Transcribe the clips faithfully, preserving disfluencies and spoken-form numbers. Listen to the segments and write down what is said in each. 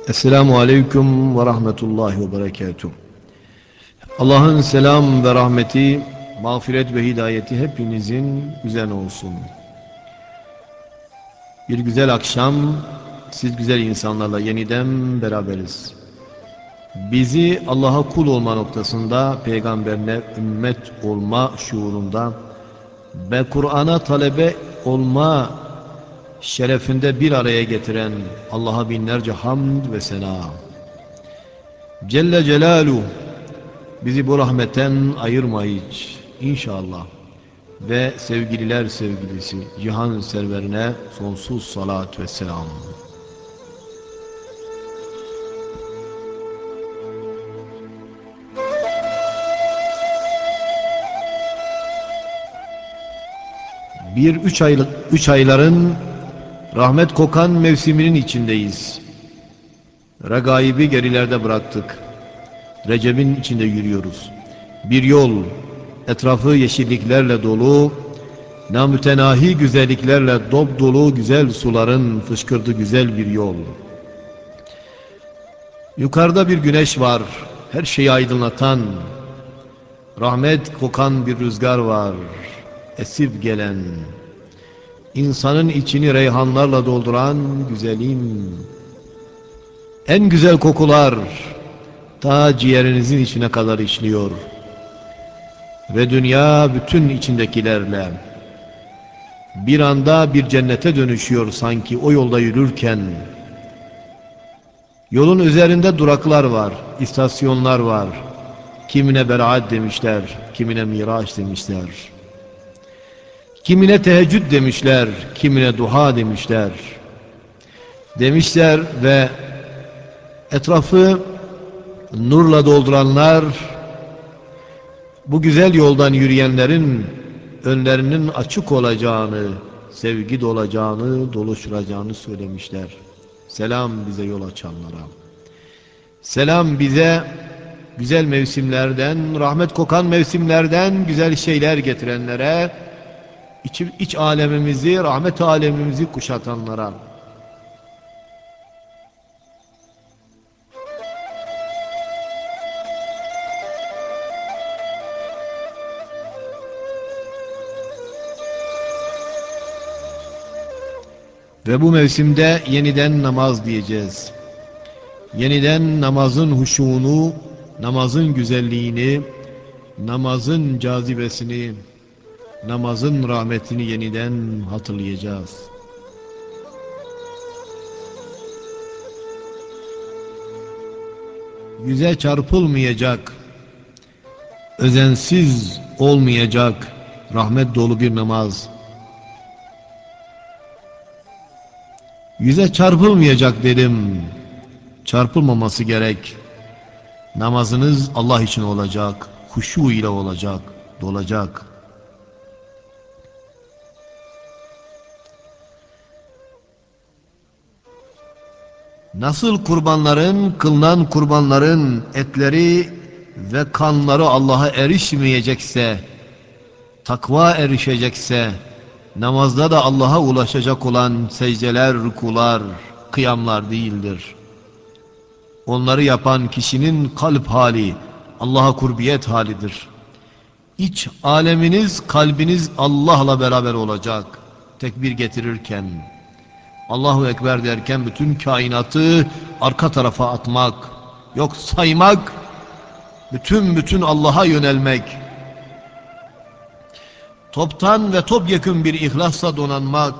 Esselamu Aleyküm ve Rahmetullahi ve Berekatuhu. Allah'ın selam ve rahmeti, mağfiret ve hidayeti hepinizin üzerine olsun. Bir güzel akşam, siz güzel insanlarla yeniden beraberiz. Bizi Allah'a kul olma noktasında, peygamberine ümmet olma şuurunda ve Kur'an'a talebe olma şerefinde bir araya getiren Allah'a binlerce hamd ve sena. Celle Celaluhu bizi bu rahmetten ayırma hiç inşallah. Ve sevgililer sevgilisi cihan serverine sonsuz salat ve selam. Bir üç aylık üç ayların rahmet kokan mevsiminin içindeyiz. Regaibi gerilerde bıraktık. Recep'in içinde yürüyoruz. Bir yol, etrafı yeşilliklerle dolu, namütenahi güzelliklerle dop dolu güzel suların fışkırdığı güzel bir yol. Yukarıda bir güneş var, her şeyi aydınlatan, rahmet kokan bir rüzgar var, esip gelen, insanın içini reyhanlarla dolduran güzelim. En güzel kokular ta ciğerinizin içine kadar işliyor. Ve dünya bütün içindekilerle bir anda bir cennete dönüşüyor sanki o yolda yürürken. Yolun üzerinde duraklar var, istasyonlar var. Kimine beraat demişler, kimine miraç demişler. Kimine teheccüd demişler, kimine duha demişler. Demişler ve etrafı nurla dolduranlar, bu güzel yoldan yürüyenlerin önlerinin açık olacağını, sevgi dolacağını, doluşturacağını söylemişler. Selam bize yol açanlara. Selam bize güzel mevsimlerden, rahmet kokan mevsimlerden güzel şeyler getirenlere, iç, iç alemimizi, rahmet alemimizi kuşatanlara. Ve bu mevsimde yeniden namaz diyeceğiz. Yeniden namazın huşuğunu, namazın güzelliğini, namazın cazibesini, namazın rahmetini yeniden hatırlayacağız. Yüze çarpılmayacak, özensiz olmayacak rahmet dolu bir namaz. Yüze çarpılmayacak dedim. Çarpılmaması gerek. Namazınız Allah için olacak, huşu ile olacak, dolacak. Nasıl kurbanların, kılınan kurbanların etleri ve kanları Allah'a erişmeyecekse, takva erişecekse, namazda da Allah'a ulaşacak olan secdeler, rükular, kıyamlar değildir. Onları yapan kişinin kalp hali, Allah'a kurbiyet halidir. İç aleminiz, kalbiniz Allah'la beraber olacak. Tekbir getirirken, Allahu Ekber derken bütün kainatı arka tarafa atmak, yok saymak, bütün bütün Allah'a yönelmek, toptan ve topyekün bir ihlasla donanmak,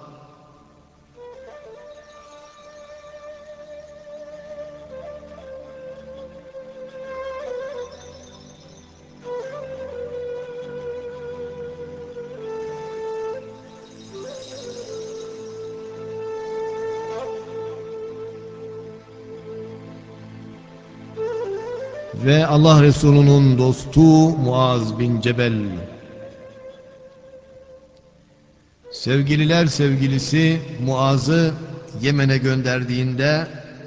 ve Allah Resulü'nün dostu Muaz bin Cebel, sevgililer sevgilisi Muaz'ı Yemen'e gönderdiğinde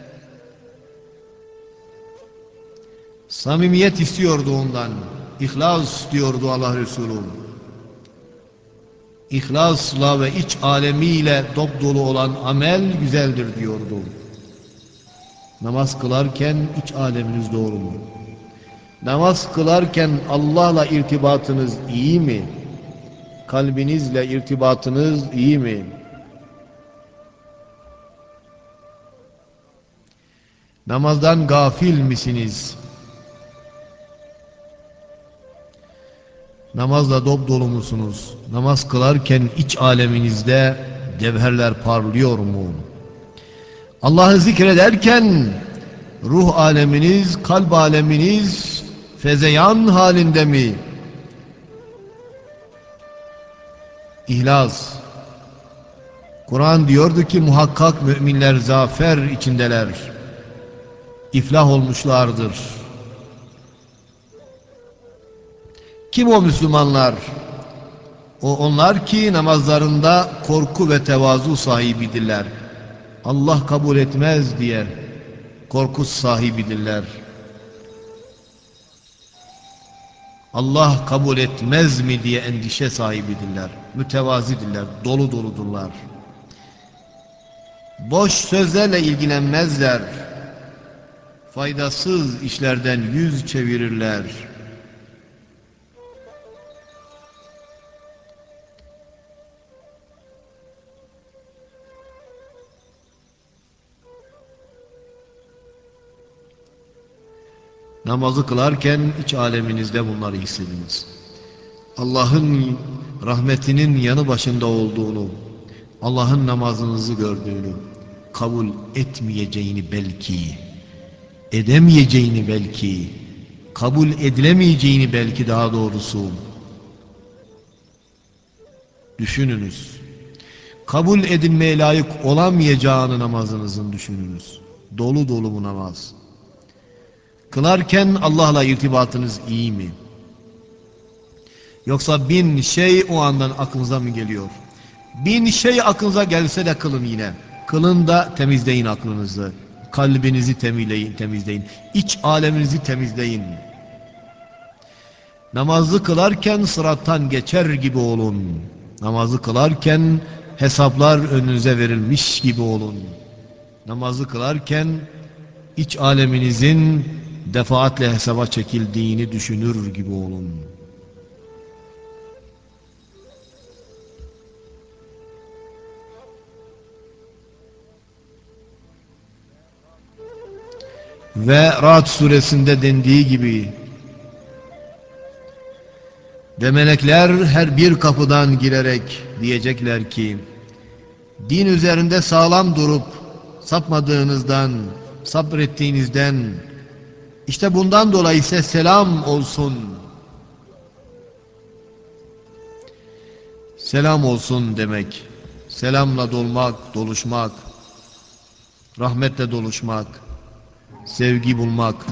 samimiyet istiyordu ondan, ihlas diyordu Allah Resulü. İhlasla ve iç alemiyle dop dolu olan amel güzeldir diyordu. Namaz kılarken iç aleminiz doğru mu? Namaz kılarken Allah'la irtibatınız iyi mi? Kalbinizle irtibatınız iyi mi? Namazdan gafil misiniz? Namazla dop dolu musunuz? Namaz kılarken iç aleminizde cevherler parlıyor mu? Allah'ı zikrederken ruh aleminiz, kalp aleminiz fezeyan halinde mi? İhlas. Kur'an diyordu ki muhakkak müminler zafer içindeler. İflah olmuşlardır. Kim o Müslümanlar? O onlar ki namazlarında korku ve tevazu sahibidirler. Allah kabul etmez diye korku sahibidirler. Allah kabul etmez mi diye endişe sahibidirler. Mütevazidirler, dolu doludurlar. Boş sözlerle ilgilenmezler. Faydasız işlerden yüz çevirirler. Namazı kılarken iç aleminizde bunları hissediniz. Allah'ın rahmetinin yanı başında olduğunu, Allah'ın namazınızı gördüğünü, kabul etmeyeceğini belki, edemeyeceğini belki, kabul edilemeyeceğini belki daha doğrusu düşününüz. Kabul edilmeye layık olamayacağını namazınızın düşününüz. Dolu dolu bu namaz. Kılarken Allah'la irtibatınız iyi mi? Yoksa bin şey o andan aklınıza mı geliyor? Bin şey aklınıza gelse de kılın yine. Kılın da temizleyin aklınızı. Kalbinizi temizleyin, temizleyin. İç aleminizi temizleyin. Namazı kılarken sırattan geçer gibi olun. Namazı kılarken hesaplar önünüze verilmiş gibi olun. Namazı kılarken iç aleminizin defaatle hesaba çekildiğini düşünür gibi olun. Ve Ra'd suresinde dendiği gibi ve melekler her bir kapıdan girerek diyecekler ki din üzerinde sağlam durup sapmadığınızdan, sabrettiğinizden, işte bundan dolayı ise selam olsun. Selam olsun demek, selamla dolmak, doluşmak, rahmetle doluşmak, sevgi bulmak,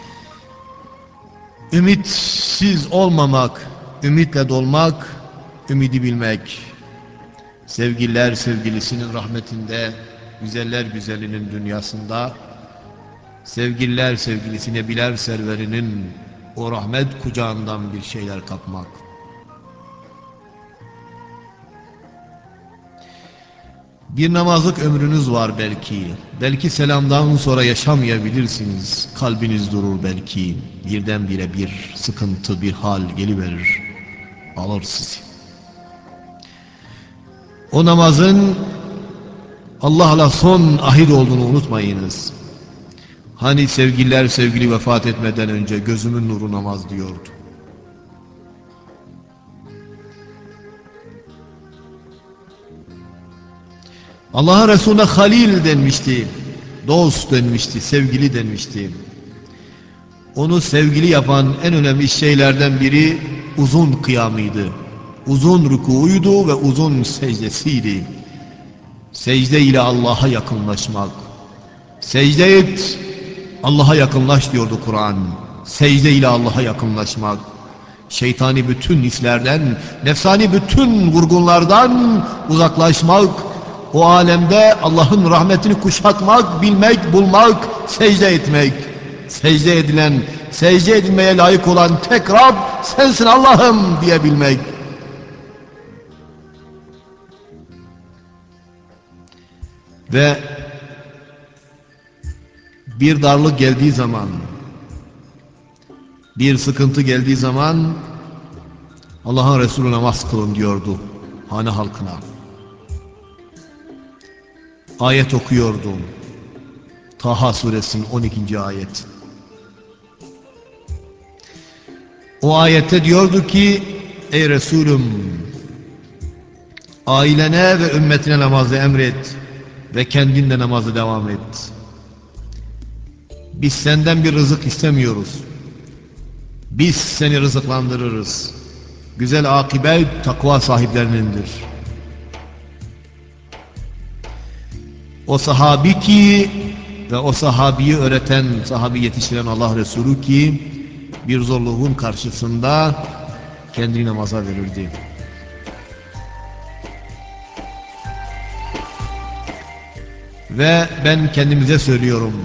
ümitsiz olmamak, ümitle dolmak, ümidi bilmek. Sevgililer sevgilisinin rahmetinde, güzeller güzelinin dünyasında, sevgililer sevgilisine Bilal serverinin o rahmet kucağından bir şeyler kapmak. Bir namazlık ömrünüz var belki. Belki selamdan sonra yaşamayabilirsiniz. Kalbiniz durur belki. Birdenbire bir sıkıntı, bir hal geliverir. Alır sizi. O namazın Allah'la son ahit olduğunu unutmayınız. Hani sevgililer sevgili vefat etmeden önce gözümün nuru namaz diyordu. Allah'ın Resulüne Halil denmişti, dost denmişti, sevgili denmişti. Onu sevgili yapan en önemli şeylerden biri uzun kıyamıydı. Uzun rükûydu ve uzun secdesiydi. Secde ile Allah'a yakınlaşmak. Secde et, Allah'a yakınlaş diyordu Kur'an. Secde ile Allah'a yakınlaşmak. Şeytani bütün hislerden, nefsani bütün vurgunlardan uzaklaşmak, o alemde Allah'ın rahmetini kuşatmak, bilmek, bulmak, secde etmek. Secde edilen, secde edilmeye layık olan tek Rab sensin Allah'ım diyebilmek. Ve bir darlık geldiği zaman, bir sıkıntı geldiği zaman Allah'ın Resulü namaz kılın diyordu hane halkına. Ayet okuyordu. Taha suresinin on ikinci ayet. O ayette diyordu ki, ey Resulüm, ailene ve ümmetine namazı emret ve kendin de namazı devam et. Biz senden bir rızık istemiyoruz. Biz seni rızıklandırırız. Güzel akibet takva sahiplerinindir. O sahabi ki ve o sahabiyi öğreten, sahabi yetiştiren Allah Resulü ki bir zorluğun karşısında kendini namaza verirdi. Ve ben kendimize söylüyorum.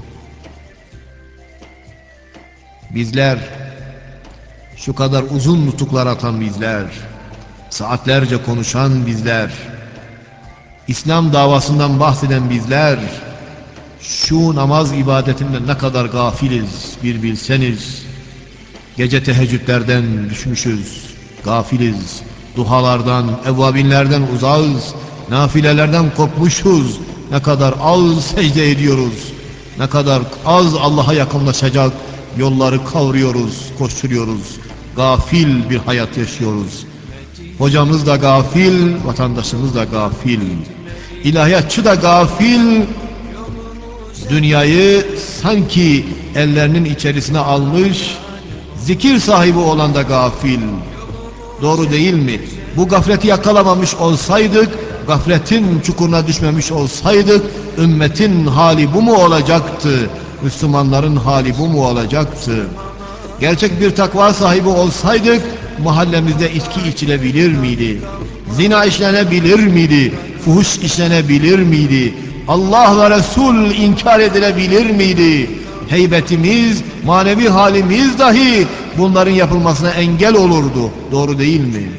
Bizler, şu kadar uzun nutuklar atan bizler, saatlerce konuşan bizler, İslam davasından bahseden bizler, şu namaz ibadetinden ne kadar gafiliz bir bilseniz. Gece teheccüdlerden düşmüşüz, gafiliz, duhalardan, evvabinlerden uzağız, nafilelerden kopmuşuz, ne kadar az secde ediyoruz, ne kadar az Allah'a yakınlaşacak yolları kavruyoruz, koşturuyoruz, gafil bir hayat yaşıyoruz. Hocamız da gafil, vatandaşımız da gafil, ilahiyatçı da gafil, dünyayı sanki ellerinin içerisine almış, zikir sahibi olan da gafil. Doğru değil mi? Bu gafleti yakalamamış olsaydık, gafletin çukuruna düşmemiş olsaydık, ümmetin hali bu mu olacaktı? Müslümanların hali bu mu olacaktı? Gerçek bir takva sahibi olsaydık, mahallemizde içki içilebilir miydi? Zina işlenebilir miydi? Fuhuş işlenebilir miydi? Allah ve Resul inkar edilebilir miydi? Heybetimiz, manevi halimiz dahi bunların yapılmasına engel olurdu. Doğru değil mi?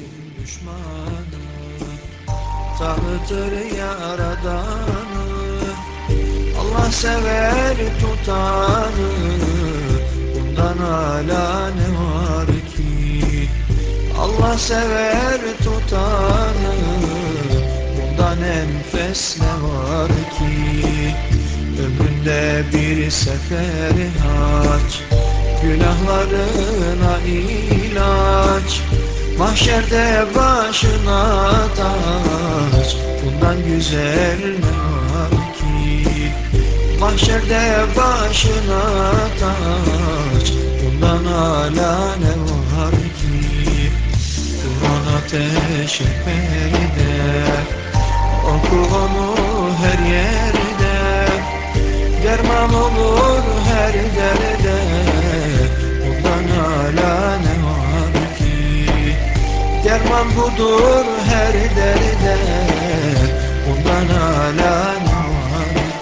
Tanıtır yaradanı, Allah sever tutanı, bundan hala ne var ki? Allah sever tutanı, bundan enfes ne var ki? Ömründe bir seferi hac, günahlarına ilaç, mahşerde başına taç, bundan güzel ne var ki? Mahşerde başına taç, bundan hala ne var ki? Kur'an ateşi perde, oku onu her yerde, derman olur her derde, bundan hala ne var ki? Derman budur her derde, bundan hala ne var ki?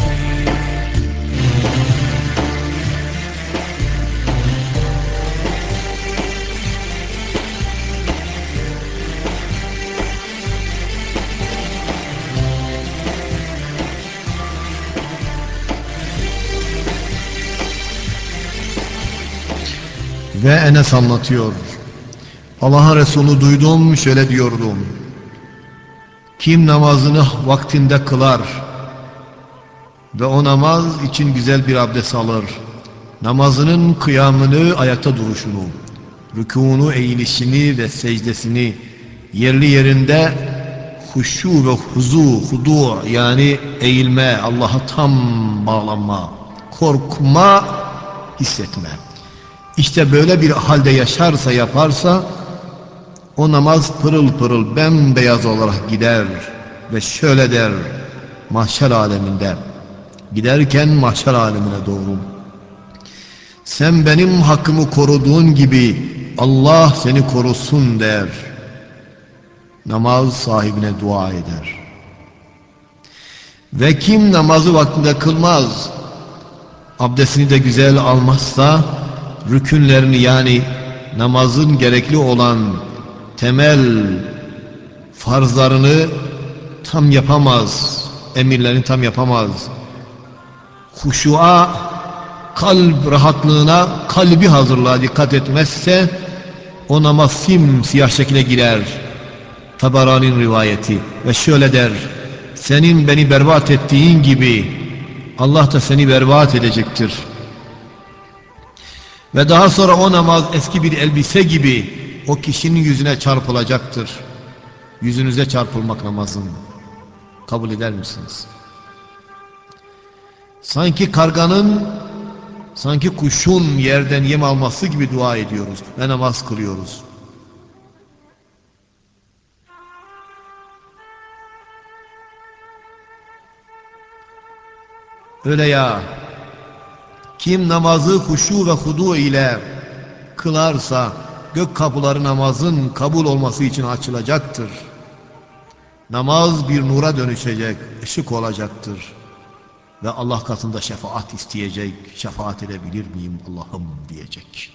Ve Enes anlatıyor. Allah'ın Resulü duydum, şöyle diyordum. Kim namazını vaktinde kılar ve o namaz için güzel bir abdest alır, namazının kıyamını, ayakta duruşunu, rükûnu, eğilişini ve secdesini, yerli yerinde huşu ve huzu, hudu, yani eğilme, Allah'a tam bağlanma, korkma, hissetme. İşte böyle bir halde yaşarsa, yaparsa, o namaz pırıl pırıl bembeyaz olarak gider ve şöyle der mahşer aleminde, giderken mahşer alemine doğru: sen benim hakkımı koruduğun gibi Allah seni korusun der. Namaz sahibine dua eder. Ve kim namazı vaktinde kılmaz, abdestini de güzel almazsa, rükünlerini, yani namazın gerekli olan temel farzlarını tam yapamaz, emirlerini tam yapamaz. huşuğa, kalp rahatlığına, kalbi hazırlığa dikkat etmezse o namaz simsiyah şekle girer. Tabarani'nin rivayeti ve şöyle der: senin beni berbat ettiğin gibi Allah da seni berbat edecektir. Ve daha sonra o namaz eski bir elbise gibi o kişinin yüzüne çarpılacaktır. Yüzünüze çarpılmak namazın. Kabul eder misiniz? Sanki karganın, sanki kuşun yerden yem alması gibi dua ediyoruz ve namaz kılıyoruz. Öyle ya, kim namazı huşu ve hudu ile kılarsa gök kapıları namazın kabul olması için açılacaktır. Namaz bir nura dönüşecek, ışık olacaktır. Ve Allah katında şefaat isteyecek, şefaat edebilir miyim Allah'ım diyecek.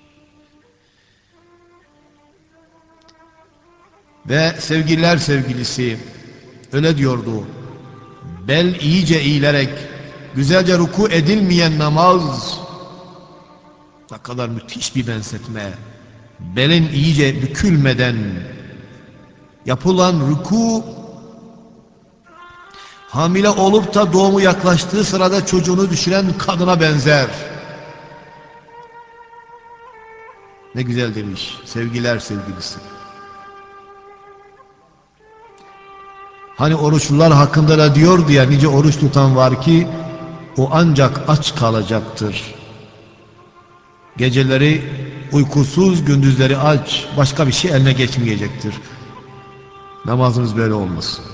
Ve sevgililer sevgilisi öyle diyordu: bel iyice eğilerek güzelce ruku edilmeyen namaz, ne kadar müthiş bir benzetme, belin iyice bükülmeden yapılan ruku, hamile olup da doğumu yaklaştığı sırada çocuğunu düşüren kadına benzer. Ne güzel demiş sevgiler sevgilisi. Hani oruçlular hakkında da diyordu ya, nice oruç tutan var ki o ancak aç kalacaktır. Geceleri uykusuz, gündüzleri aç, başka bir şey eline geçmeyecektir. Namazımız böyle olmasın.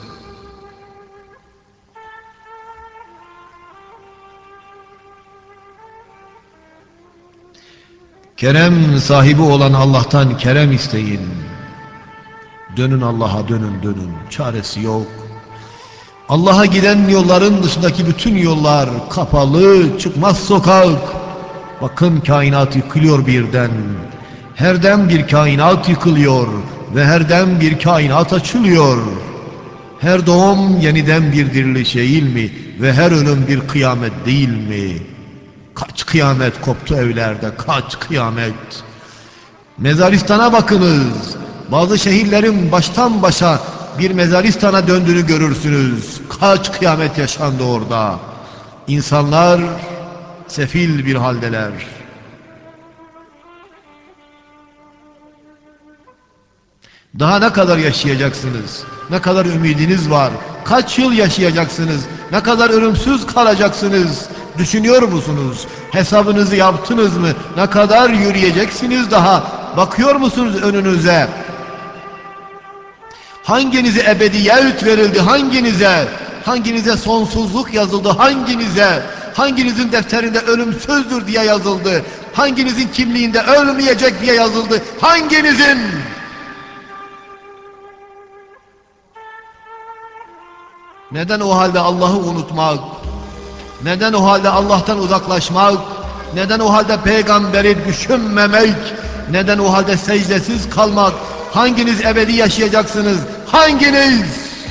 Kerem sahibi olan Allah'tan kerem isteyin. Dönün Allah'a, dönün dönün. Çaresi yok. Allah'a giden yolların dışındaki bütün yollar kapalı, çıkmaz sokak. Bakın kainat yıkılıyor birden. Herden bir kainat yıkılıyor ve herden bir kainat açılıyor. Her doğum yeniden bir diriliş değil mi? Ve her ölüm bir kıyamet değil mi? Kaç kıyamet koptu evlerde, kaç kıyamet. Mezaristana bakınız. Bazı şehirlerin baştan başa bir mezaristana döndüğünü görürsünüz. Kaç kıyamet yaşandı orada. İnsanlar sefil bir haldeler. Daha ne kadar yaşayacaksınız? Ne kadar ümidiniz var? Kaç yıl yaşayacaksınız? Ne kadar ölümsüz kalacaksınız? Düşünüyor musunuz? Hesabınızı yaptınız mı? Ne kadar yürüyeceksiniz daha? Bakıyor musunuz önünüze? Hanginize ebediyet verildi? Hanginize? Hanginize sonsuzluk yazıldı? Hanginize? Hanginizin defterinde ölümsüzdür diye yazıldı? Hanginizin kimliğinde ölmeyecek diye yazıldı? Hanginizin? Neden o halde Allah'ı unutmak? Neden o halde Allah'tan uzaklaşmak? Neden o halde peygamberi düşünmemek? Neden o halde secdesiz kalmak? Hanginiz ebedi yaşayacaksınız? Hanginiz?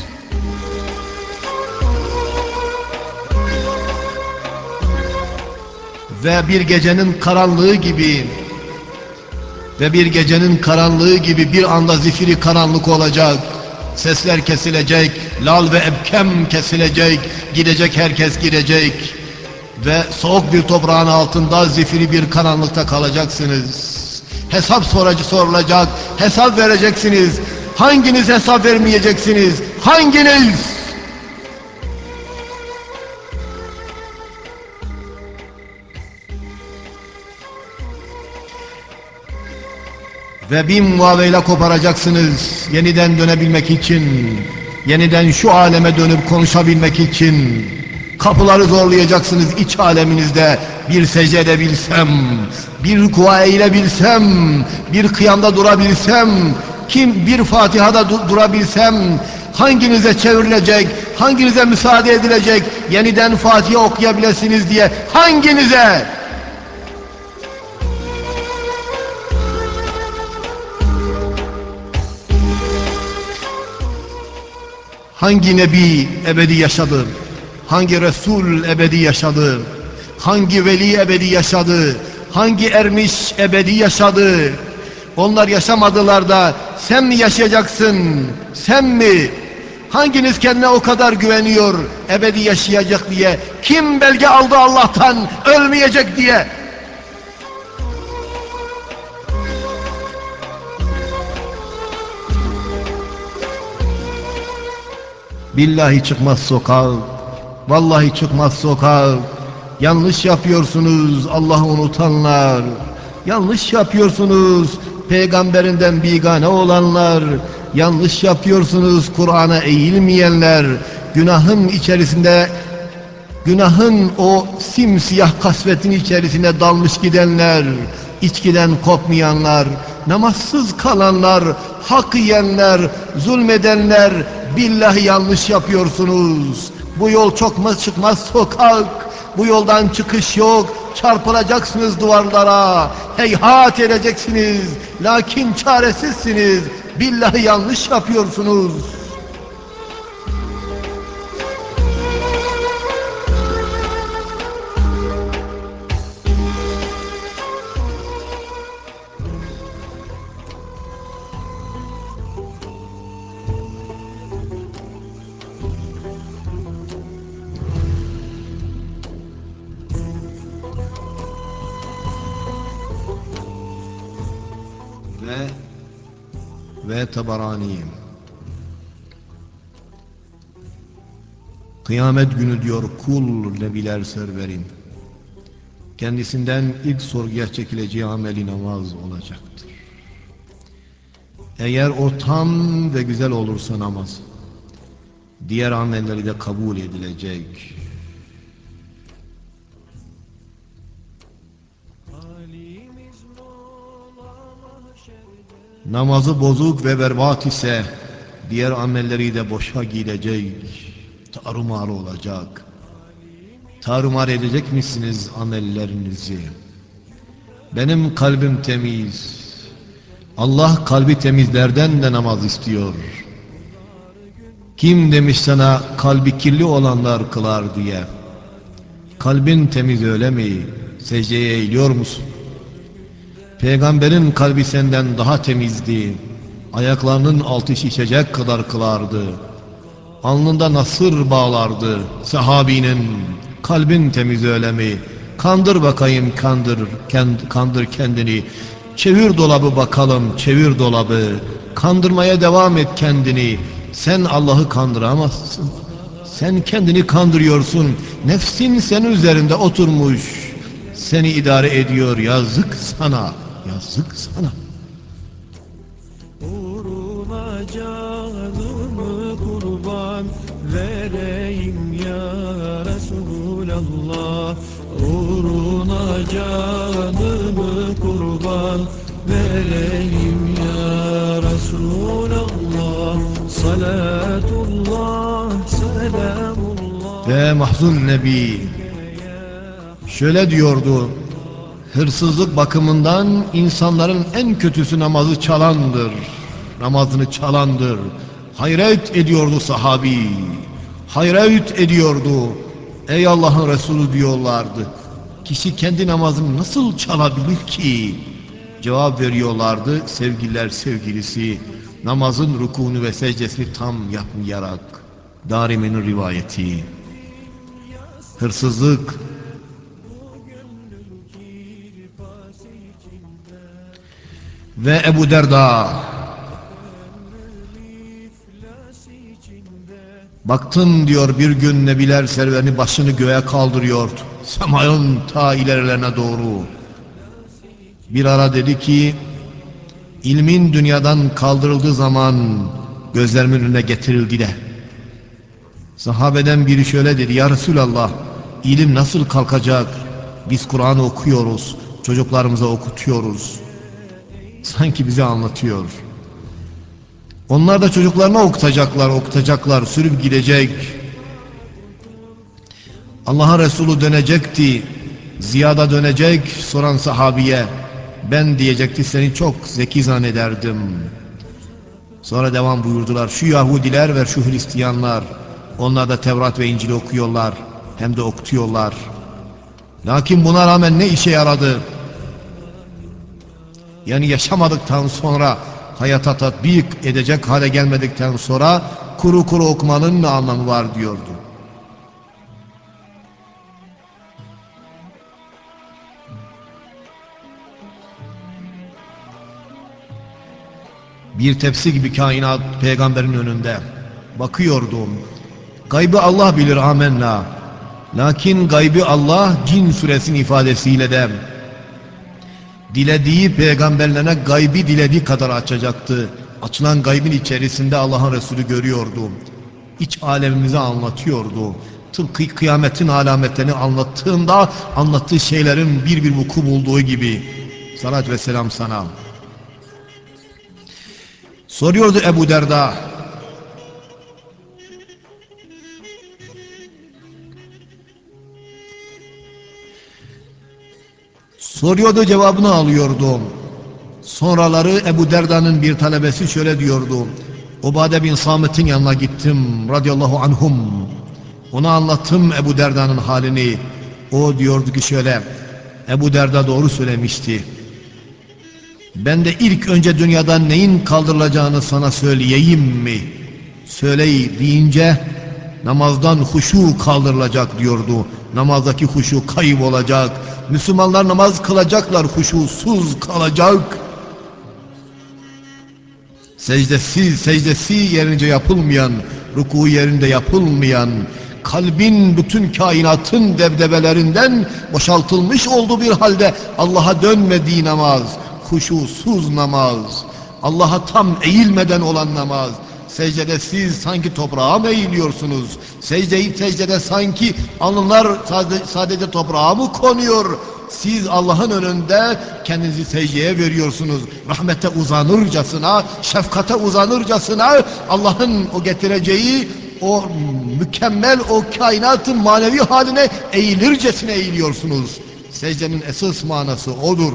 Ve bir gecenin karanlığı gibi ve bir gecenin karanlığı gibi bir anda zifiri karanlık olacak. Sesler kesilecek, lal ve ebkem kesilecek, gidecek herkes gidecek ve soğuk bir toprağın altında zifiri bir karanlıkta kalacaksınız. Hesap soracı sorulacak, hesap vereceksiniz. Hanginiz hesap vermeyeceksiniz? Hanginiz? Ve bin muaveyle koparacaksınız yeniden dönebilmek için, yeniden şu aleme dönüp konuşabilmek için. Kapıları zorlayacaksınız iç aleminizde. Bir secde edebilsem, bir rükûa eğilebilsem, bir kıyamda durabilsem, kim bir Fatiha'da du durabilsem, hanginize çevrilecek, hanginize müsaade edilecek, yeniden Fatiha okuyabilirsiniz diye, hanginize? Hangi nebi ebedi yaşadı? Hangi Resul ebedi yaşadı? Hangi veli ebedi yaşadı? Hangi ermiş ebedi yaşadı? Onlar yaşamadılar da sen mi yaşayacaksın? Sen mi? Hanginiz kendine o kadar güveniyor ebedi yaşayacak diye? Kim belge aldı Allah'tan ölmeyecek diye? Billahi çıkmaz sokak, vallahi çıkmaz sokak. Yanlış yapıyorsunuz Allah'ı unutanlar. Yanlış yapıyorsunuz peygamberinden bigane olanlar. Yanlış yapıyorsunuz Kur'an'a eğilmeyenler. Günahın içerisinde, günahın o simsiyah kasvetin içerisine dalmış gidenler, içkiden kopmayanlar, namazsız kalanlar, hak yiyenler, zulmedenler, billahi yanlış yapıyorsunuz. Bu yol çok mu çıkmaz sokak, bu yoldan çıkış yok, çarpılacaksınız duvarlara, heyhat edeceksiniz, lakin çaresizsiniz, billahi yanlış yapıyorsunuz. Ve ve Tabarani, kıyamet günü diyor kul nebiler serverim, kendisinden ilk sorguya çekileceği ameli namaz olacaktır. Eğer o tam ve güzel olursa namaz, diğer amelleri de kabul edilecek. Namazı bozuk ve berbat ise diğer amelleri de boşa gidecek, tarumar olacak. Tarumar edecek misiniz amellerinizi? Benim kalbim temiz. Allah kalbi temizlerden de namaz istiyor. Kim demiş sana kalbi kirli olanlar kılar diye? Kalbin temiz öyle mi? Secdeye eğiliyor musun? Peygamberin kalbi senden daha temizdi. Ayaklarının altı şişecek kadar kılardı. Alnında nasır bağlardı sahabinin. Kalbin temiz öyle mi? Kandır bakayım, kandır, kend, kandır kendini. Çevir dolabı bakalım, çevir dolabı. Kandırmaya devam et kendini. Sen Allah'ı kandıramazsın. Sen kendini kandırıyorsun. Nefsin senin üzerinde oturmuş. Seni idare ediyor. Yazık sana. Yazık sana. Uğruna canımı kurban vereyim ya Resulallah. Uğruna canımı kurban vereyim ya Resulallah. Salatullah, selamullah. Ve mahzun Nebi şöyle diyordu: hırsızlık bakımından insanların en kötüsü namazı çalandır. Namazını çalandır. Hayret ediyordu sahabi. Hayret ediyordu. Ey Allah'ın Resulü diyorlardı. Kişi kendi namazını nasıl çalabilir ki? Cevap veriyorlardı sevgililer sevgilisi, namazın rukûnu ve secdesini tam yapmayarak. Darimi'nin rivayeti. Hırsızlık ve Ebu Derda, baktım diyor bir gün Nebiler serverini başını göğe kaldırıyordu, semayın ta ilerilerine doğru. Bir ara dedi ki, ilmin dünyadan kaldırıldığı zaman gözlerimin önüne getirildi de. Sahabeden biri şöyle dedi: ya Resulallah, ilim nasıl kalkacak? Biz Kur'an okuyoruz, çocuklarımıza okutuyoruz. Sanki bize anlatıyor. Onlar da çocuklarına okutacaklar, okutacaklar, sürüp gidecek. Allah'ın Resulü dönecekti, Ziyad'a dönecek, soran sahabiye, ben diyecekti seni çok zeki zannederdim. Sonra devam buyurdular: şu Yahudiler ve şu Hristiyanlar Onlar da Tevrat ve İncil okuyorlar, hem de okutuyorlar. Lakin buna rağmen ne işe yaradı? Yani yaşamadıktan sonra, hayata tatbik edecek hale gelmedikten sonra kuru kuru okumanın ne anlamı var diyordu. Bir tepsi gibi kainat peygamberin önünde. Bakıyordum. Gaybı Allah bilir, amenna. Lakin gaybı Allah Cin suresinin ifadesiyle de dilediği peygamberlerine gaybi dilediği kadar açacaktı. Açılan gaybin içerisinde Allah'ın Resulü görüyordu. İç alemimizi anlatıyordu. Tıpkı kıyametin alametlerini anlattığında anlattığı şeylerin bir bir vuku bulduğu gibi. Salat ve selam sana. Soruyordu Ebu Derda. Soruyordu, cevabını alıyordum. Sonraları Ebu Derda'nın bir talebesi şöyle diyordu. Ubade bin Samet'in yanına gittim radıyallahu anhum. Ona anlattım Ebu Derda'nın halini. O diyordu ki şöyle. Ebu Derda doğru söylemişti. Ben de ilk önce dünyadan neyin kaldırılacağını sana söyleyeyim mi? Söyleyi deyince namazdan huşu kaldırılacak diyordu. Namazdaki huşu kaybolacak. Müslümanlar namaz kılacaklar, huşusuz kalacak. Secdesiz, secdesi yerince yapılmayan, ruku yerinde yapılmayan, kalbin bütün kainatın debdebelerinden boşaltılmış olduğu bir halde Allah'a dönmediği namaz, huşusuz namaz, Allah'a tam eğilmeden olan namaz. Secdede siz sanki toprağa mı eğiliyorsunuz? Secdeyi secdede sanki alınlar sadece, sadece toprağa mı konuyor? Siz Allah'ın önünde kendinizi secdeye veriyorsunuz. Rahmete uzanırcasına, şefkate uzanırcasına Allah'ın o getireceği o mükemmel o kainatın manevi haline eğilircesine eğiliyorsunuz. Secdenin esas manası odur.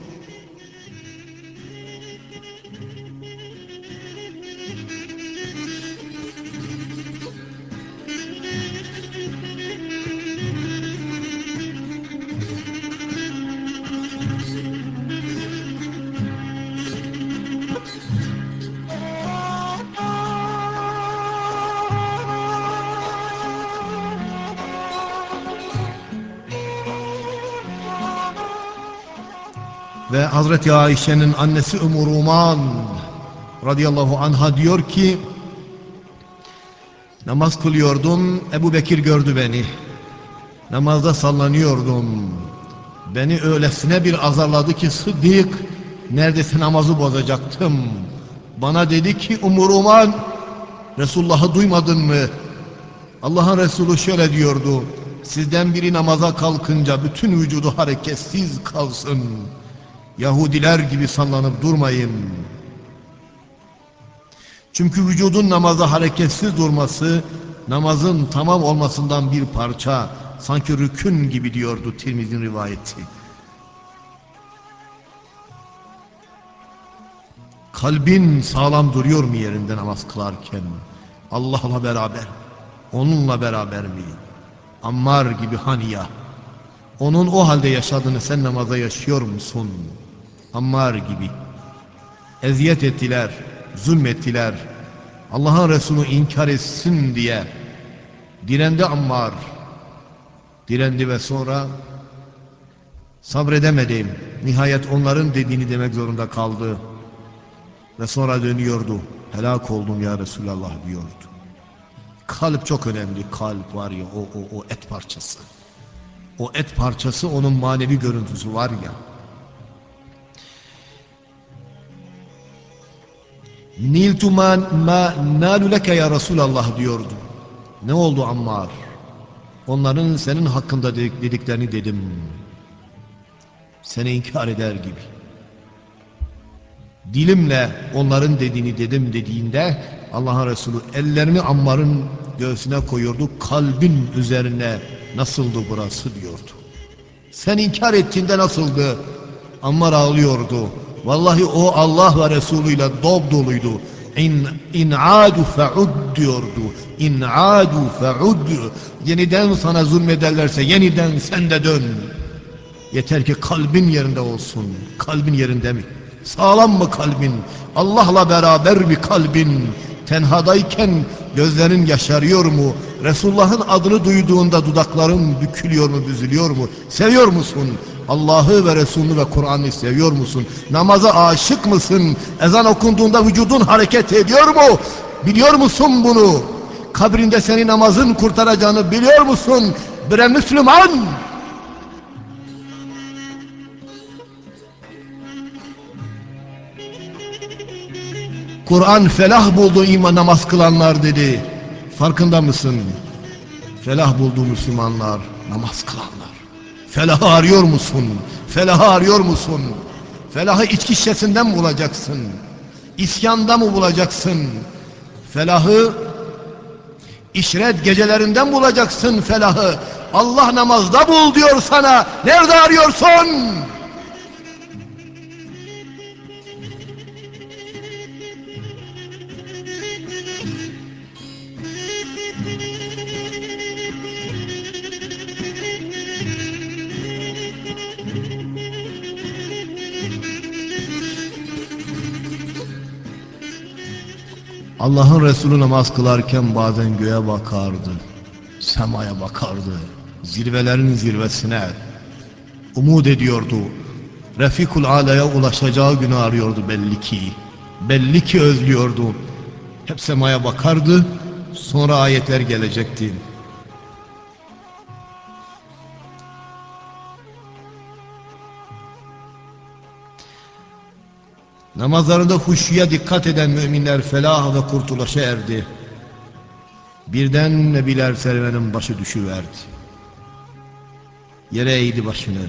Ve Hazreti Ayşe'nin annesi Ümmü Ruman radıyallahu anha diyor ki, namaz kılıyordum, Ebu Bekir gördü beni. Namazda sallanıyordum. Beni öylesine bir azarladı ki Sıddık, neredeyse namazı bozacaktım. Bana dedi ki, Ümmü Ruman, Resulullah'ı duymadın mı? Allah'ın Resulü şöyle diyordu, sizden biri namaza kalkınca bütün vücudu hareketsiz kalsın. Yahudiler gibi sallanıp durmayın. Çünkü vücudun namaza hareketsiz durması, namazın tamam olmasından bir parça, sanki rükün gibi diyordu Tirmizi'nin rivayeti. Kalbin sağlam duruyor mu yerinde namaz kılarken? Allah'la beraber, onunla beraber mi? Ammar gibi hani ya? Onun o halde yaşadığını sen namaza yaşıyor musun? Ammar gibi. Eziyet ettiler, zulmettiler. Allah'ın Resulü inkar etsin diye direndi Ammar. Direndi ve sonra sabredemedim. Nihayet onların dediğini demek zorunda kaldı. Ve sonra dönüyordu. Helak oldum ya Resulallah diyordu. Kalp çok önemli. Kalp var ya, o, o, o et parçası. O et parçası, onun manevi görüntüsü var ya. Niltu ma nalu leke ya Resulallah diyordu. Ne oldu Ammar? Onların senin hakkında dediklerini dedim. Seni inkar eder gibi. Dilimle onların dediğini dedim dediğinde Allah'ın Resulü ellerini Ammar'ın göğsüne koyuyordu. Kalbin üzerine nasıldı burası diyordu. Sen inkar ettiğinde nasıldı? Ammar ağlıyordu. Vallahi o Allah ve Resulü ile dop doluydu. İn, in'adu fe'ud diyordu. İn'adu fe'ud. Yeniden sana zulmederlerse yeniden sen de dön. Yeter ki kalbin yerinde olsun. Kalbin yerinde mi? Sağlam mı kalbin? Allah'la beraber bir kalbin. Tenhadayken gözlerin yaşarıyor mu? Resulullah'ın adını duyduğunda dudakların bükülüyor mu, büzülüyor mu? Seviyor musun? Allah'ı ve Resulünü ve Kur'an'ı seviyor musun? Namaza aşık mısın? Ezan okunduğunda vücudun hareket ediyor mu? Biliyor musun bunu? Kabrinde seni namazın kurtaracağını biliyor musun? Bre Müslüman! Kur'an felah buldu iman namaz kılanlar dedi. Farkında mısın? Felah buldu Müslümanlar, namaz kılanlar. Felahı arıyor musun? Felahı arıyor musun? Felahı içki şişesinden mi bulacaksın? İsyanda mı bulacaksın? Felahı işret gecelerinden bulacaksın felahı. Allah namazda bul diyor sana. Nerede arıyorsun? Allah'ın Resulü namaz kılarken bazen göğe bakardı, semaya bakardı, zirvelerin zirvesine, umut ediyordu. Refikul Ala'ya ulaşacağı günü arıyordu belli ki, belli ki özlüyordu. Hep semaya bakardı, sonra ayetler gelecekti. Namazlarında huşuya dikkat eden müminler felah ve kurtuluşa erdi. Birden Nebiler servenin başı düşüverdi. Yere eğdi başını.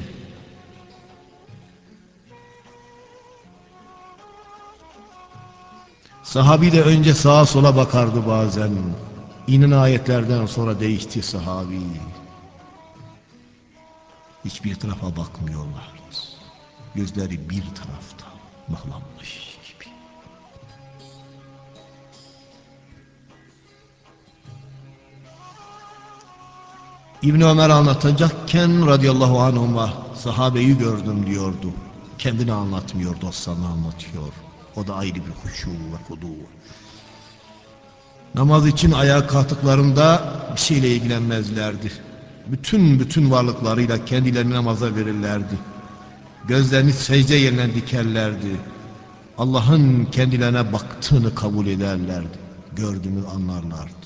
Sahabi de önce sağa sola bakardı bazen. İnen ayetlerden sonra değişti sahabi. Hiçbir tarafa bakmıyorlardı. Gözleri bir tarafta mıhlanmış gibi. İbn Ömer anlatacakken radıyallahu anhuma sahabeyi gördüm diyordu. Kendini anlatmıyor, dostlarını anlatıyor. O da ayrı bir huşu ve hudu. Namaz için ayağa kalktıklarında bir şeyle ilgilenmezlerdi. Bütün bütün varlıklarıyla kendilerini namaza verirlerdi. Gözlerini secde yerine dikerlerdi. Allah'ın kendilerine baktığını kabul ederlerdi. Gördüğünü anlarlardı.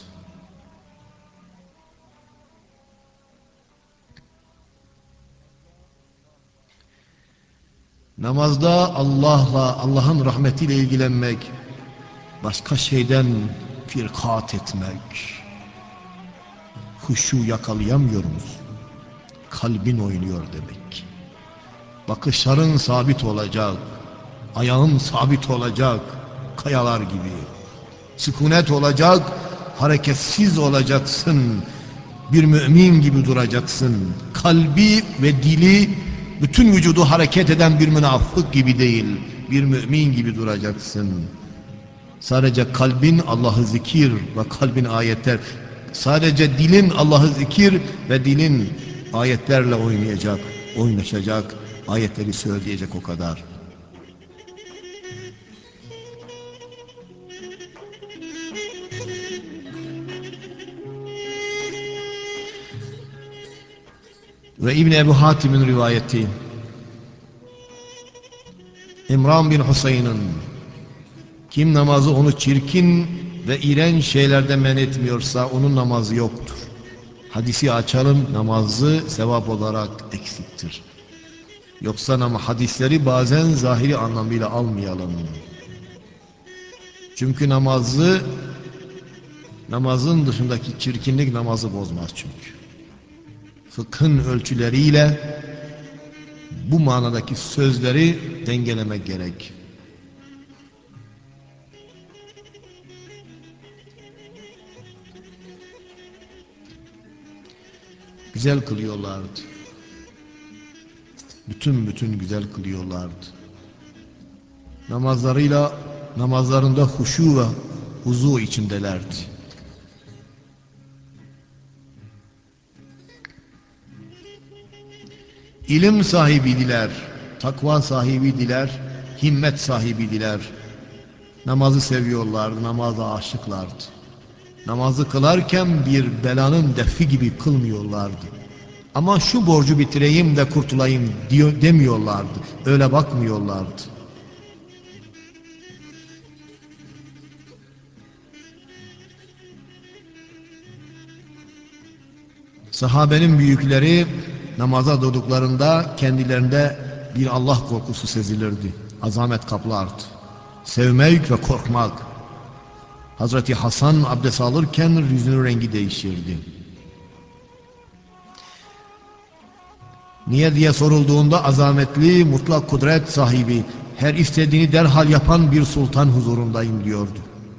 Namazda Allah'la, Allah'ın rahmetiyle ilgilenmek, başka şeyden firkat etmek, huşu yakalayamıyor musun? Kalbin oynuyor demek. Bakışların sabit olacak, ayağın sabit olacak, kayalar gibi. Sükunet olacak, hareketsiz olacaksın. Bir mümin gibi duracaksın. Kalbi ve dili, bütün vücudu hareket eden bir münafık gibi değil, bir mümin gibi duracaksın. Sadece kalbin Allah'ı zikir ve kalbin ayetler, sadece dilin Allah'ı zikir ve dilin ayetlerle oynayacak, oynaşacak, ayetleri söyleyecek o kadar. Ve İbn Ebu Hatim'in rivayeti, İmran bin Husayn'ın, kim namazı onu çirkin ve iğrenç şeylerden men etmiyorsa onun namazı yoktur. Hadisi açalım, namazı sevap olarak eksiktir. Yoksa ama hadisleri bazen zahiri anlamıyla almayalım. Çünkü namazı, namazın dışındaki çirkinlik namazı bozmaz çünkü. Fıkhın ölçüleriyle bu manadaki sözleri dengelemek gerek. Güzel kılıyorlardı. Bütün bütün güzel kılıyorlardı. Namazlarıyla namazlarında huşu ve huzu içindelerdi. İlim sahibiydiler, takva sahibiydiler, himmet sahibiydiler. Namazı seviyorlardı, namaza aşıklardı. Namazı kılarken bir belanın defi gibi kılmıyorlardı. Ama şu borcu bitireyim de kurtulayım diyor, demiyorlardı. Öyle bakmıyorlardı. Sahabenin büyükleri namaza durduklarında kendilerinde bir Allah korkusu sezilirdi. Azamet kaplardı. Sevmek ve korkmak. Hazreti Hasan abdest alırken yüzünün rengi değişirdi. Niye diye sorulduğunda azametli, mutlak kudret sahibi, her istediğini derhal yapan bir sultan huzurundayım diyordu.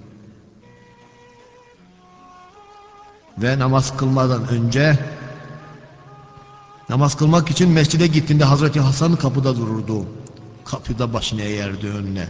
Ve namaz kılmadan önce, namaz kılmak için mescide gittiğinde Hazreti Hasan kapıda dururdu. Kapıda başını eğerdi önüne.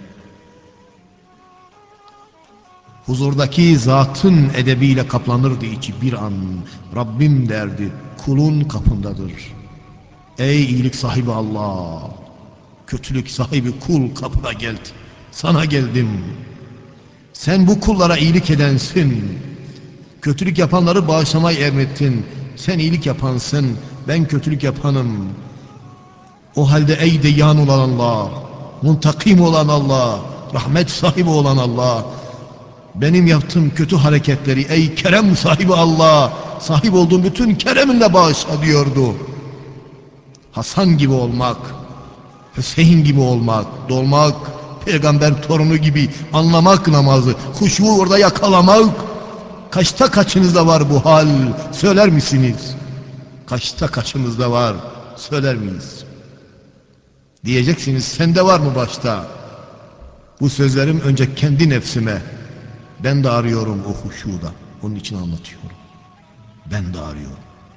Huzurdaki zatın edebiyle kaplanırdı içi bir an. Rabbim derdi, kulun kapındadır. Ey iyilik sahibi Allah, kötülük sahibi kul kapına geldi. Sana geldim. Sen bu kullara iyilik edensin. Kötülük yapanları bağışlamayı emrettin. Sen iyilik yapansın, ben kötülük yapanım. O halde ey deyyan olan Allah, muntakim olan Allah, rahmet sahibi olan Allah, benim yaptığım kötü hareketleri ey kerem sahibi Allah, sahip olduğum bütün kereminle bağışla diyordu. Hasan gibi olmak, Hüseyin gibi olmak, dolmak, peygamber torunu gibi anlamak namazı, huşu orada yakalamak. Kaçta kaçınızda var bu hal, söyler misiniz? Kaçta kaçımızda var, söyler miyiz? Diyeceksiniz, sende var mı başta? Bu sözlerim önce kendi nefsime. Ben de arıyorum o huşuda. Onun için anlatıyorum. Ben de arıyorum.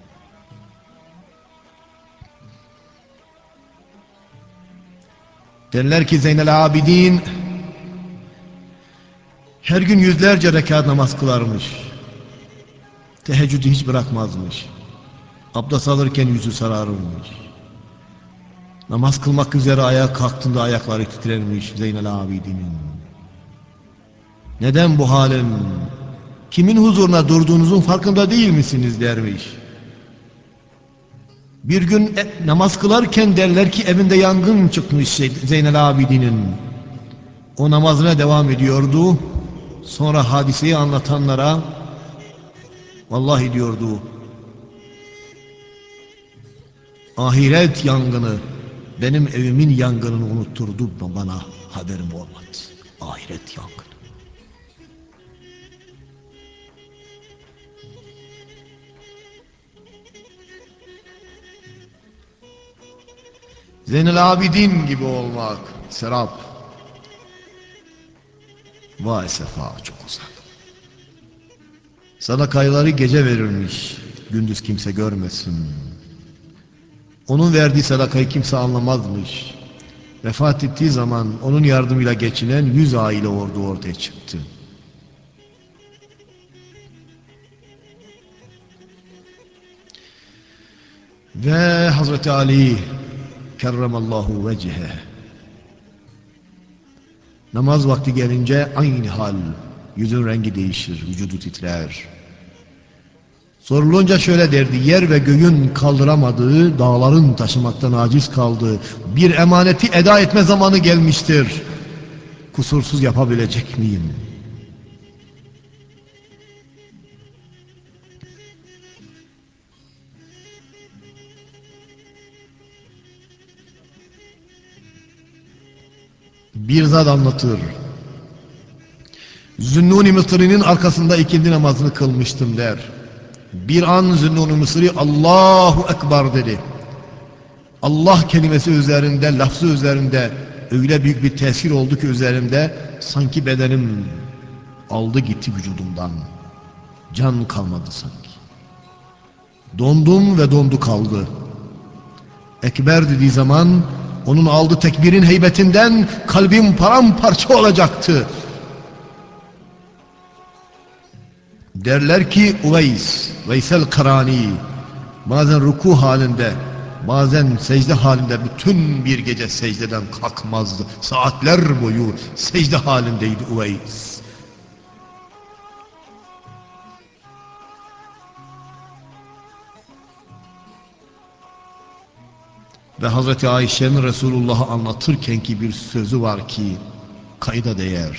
Derler ki Zeynel Abidin her gün yüzlerce rekat namaz kılarmış. Teheccüdü hiç bırakmazmış. Abdest alırken yüzü sararırmış. Namaz kılmak üzere ayağa kalktığında ayakları titrermiş Zeynel Abidin'in. Neden bu halin? Kimin huzuruna durduğunuzun farkında değil misiniz dermiş. Bir gün e, namaz kılarken derler ki evinde yangın çıkmış Zeynel Abidin'in. O namazına devam ediyordu. Sonra hadiseyi anlatanlara vallahi diyordu, ahiret yangını benim evimin yangınını unutturdu, bana haberim olmadı. Ahiret yangını. Zeynel Abidin gibi olmak, serap. Vay sefa çok uzak. Sadakayları gece verirmiş, gündüz kimse görmesin. Onun verdiği sadakayı kimse anlamazmış. Vefat ettiği zaman onun yardımıyla geçinen yüz aile ordu ortaya çıktı. Ve Hazreti Ali kerremallahu vecihe namaz vakti gelince aynı hal, yüzün rengi değişir, vücudu titrer. Sorulunca şöyle derdi, yer ve göğün kaldıramadığı, dağların taşımaktan aciz kaldığı bir emaneti eda etme zamanı gelmiştir. Kusursuz yapabilecek miyim? Bir zat anlatır. Zünnun-i Mısri'nin arkasında ikindi namazını kılmıştım der. Bir an Zünnun-i Mısri Allahu Ekber dedi. Allah kelimesi üzerinde, lafzı üzerinde öyle büyük bir tesir oldu ki üzerimde, sanki bedenim aldı gitti vücudumdan. Can kalmadı sanki. Dondum ve dondu kaldı. Ekber dediği zaman Onun aldığı tekbirin heybetinden kalbim paramparça olacaktı. Derler ki Uveys, Veysel Karani bazen ruku halinde, bazen secde halinde bütün bir gece secdeden kalkmazdı. Saatler boyu secde halindeydi Uveys. Ve Hazreti Ayşe'nin Resulullah'ı anlatırken ki bir sözü var ki kayda değer.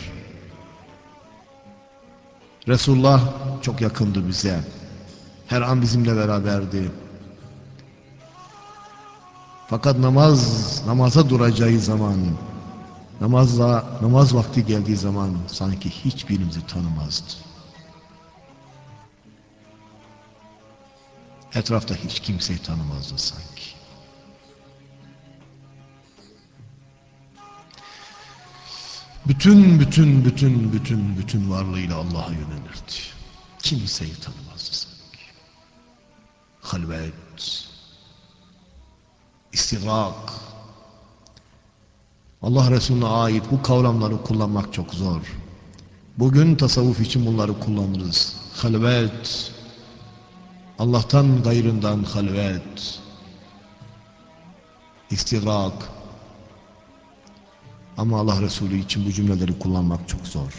Resulullah çok yakındı bize. Her an bizimle beraberdi. Fakat namaz, namaza duracağı zaman, namazla, namaz vakti geldiği zaman sanki hiçbirimizi tanımazdı. Etrafta hiç kimseyi tanımazdı sanki. Bütün, bütün, bütün, bütün, bütün varlığıyla Allah'a yönelirdi. Kimseyi tanımazdı sanki. Halvet, istigrak. Allah Resulüne ait bu kavramları kullanmak çok zor. Bugün tasavvuf için bunları kullanırız. Halvet, Allah'tan gayrından halvet, istigrak. Ama Allah Resulü için bu cümleleri kullanmak çok zor.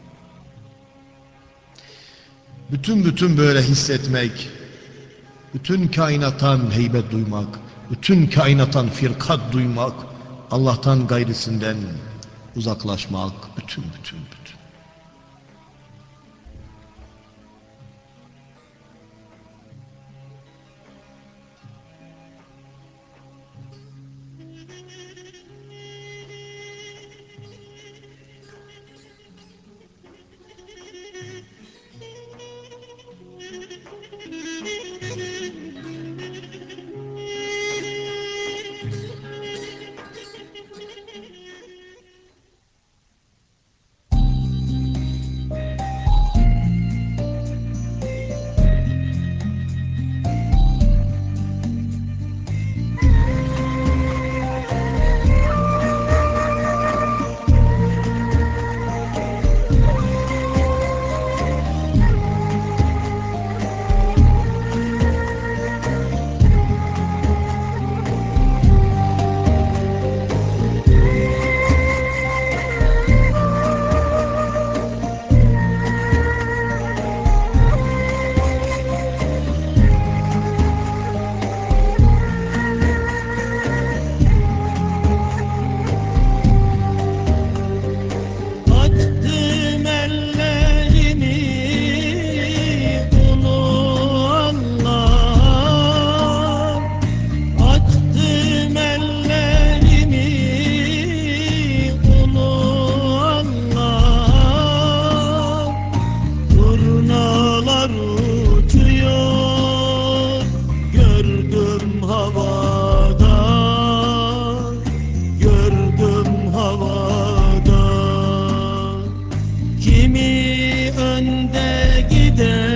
Bütün bütün böyle hissetmek, bütün kainattan heybet duymak, bütün kainattan firkat duymak, Allah'tan gayrisinden uzaklaşmak, bütün bütün bütün. Açtım ellerimi ulu Allah, açtım ellerimi ulu Allah. Turnalar uçuyor gördüm havada, gördüm havada. Kimi önde gider